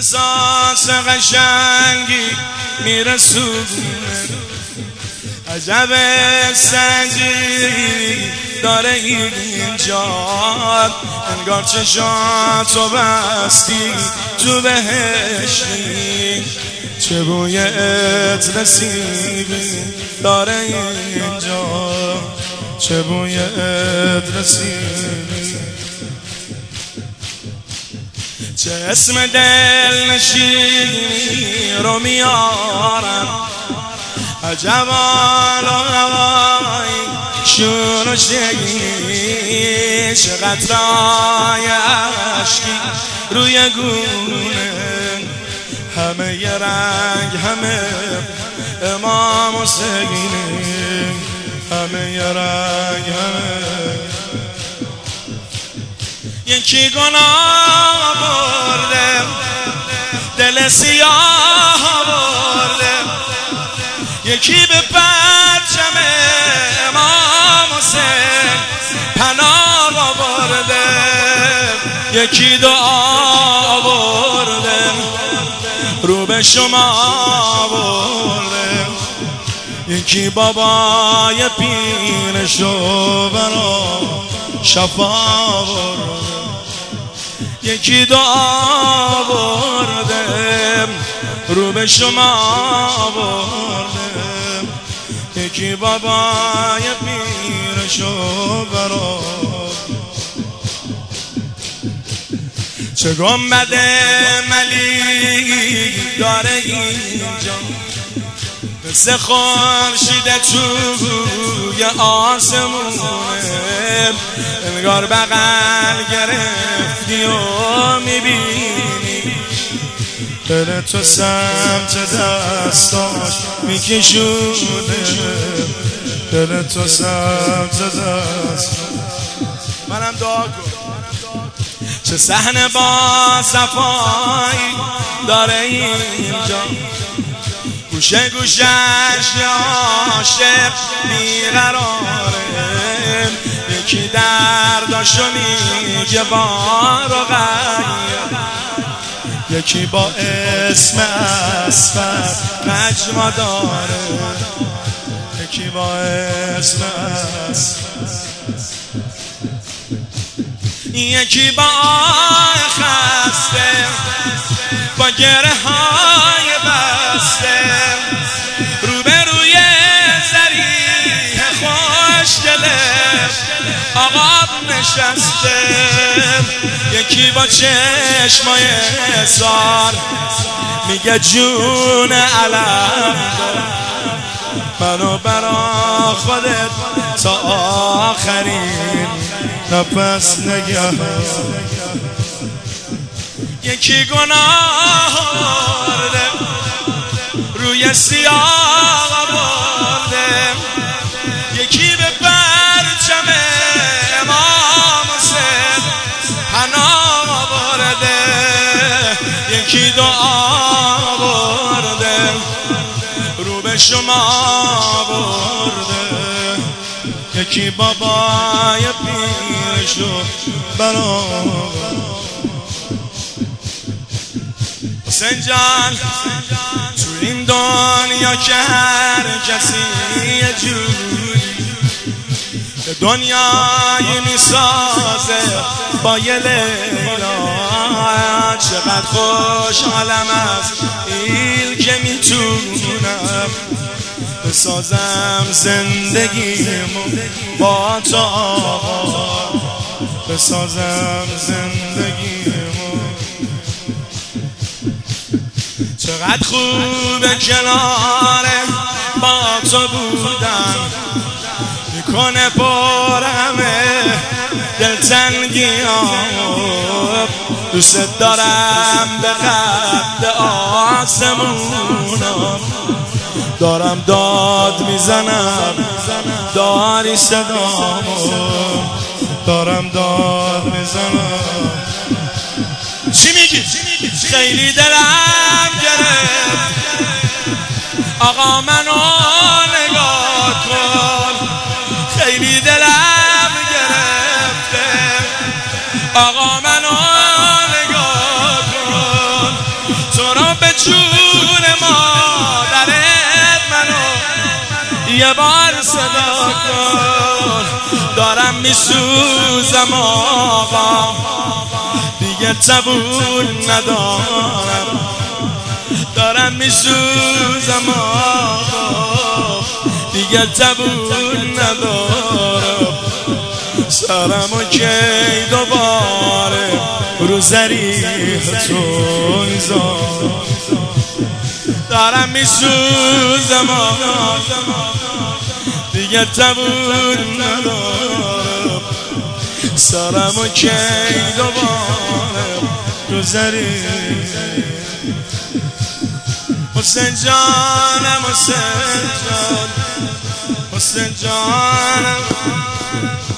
احساس قشنگی میرسونه، عجب سنجی داره اینجا، انگار چشاتو بستی تو بهشتی، چه بوی عطر سیبی داره اینجا، چه بوی عطر سیبی، چه اسم دلنشینی رو میارم، عجب آلای شور و شگی، چه قطرهای عشقی روی گونه، همه ی رنگ همه امام حسینی، همه ی رنگ همه. یکی گناه برده دل سیاه برده، یکی به پرچم امام حسین پناه آورده، یکی دعا برده رو به شما برده، یکی بابای پیرشو برا شفا برده، یکی دعا برده رو به شما برده، یکی بابای پیرشو برا. چه گنبد ملیک داره اینجا، مثل خورشید توی آسمونه، انگار بغل گرفتی و میبینی دل تو سمت دستاش میکشونه، دل تو سمت دستاش. منم دعا کن. چه صحنه با صفایی داره اینجا، گوشه گوشش عاشق بیقراره، یکی درداشو میگه بارو غیر، یکی با اسم اصفر نجما داره، یکی با اسم اصفر، یکی با خسته با گره های بسته، روبروی زریح خوشگله آقا نشسته، یکی با چشمای سار میگه جون علم منو برا خودت تا آخرین نفس نگه. یکی گناه برده روی سیاه برده، یکی به پرچم امام حسین پناه برده، یکی دعا برده رو به شما برده، یکی بابای پیرشو برا. حسین جان تو این دنیا که هر کسی یه جوری به دنیایی میسازه با یه لیلا، چقدر خوشحالم از این که میتونم بسازم زندگیمو با تو آقا، بسازم زندگیمو. چقدر خوبه کنار با تو بودم، میکنه پر همه دلتنگیام، دوست دارم به قد آسمونم، دارم داد میزنم داری صدامو، دارم داد میزنم. چی میگی؟ خیلی دلم گرفت آقا منو نگاه کن، خیلی دلم گرفته آقا منو نگاه کن، میسوزم آقا، دیگه زبون ندارم. دارم میسوزم آقا، دیگه زبون ندارم. سرمو کی دوباره رو زریح تو میذارم. دارم میسوزم آقا، دیگه زبون ندارم. سرمو کی دوباره رو زریح. حسین جانم، حسین جان، حسین جانم،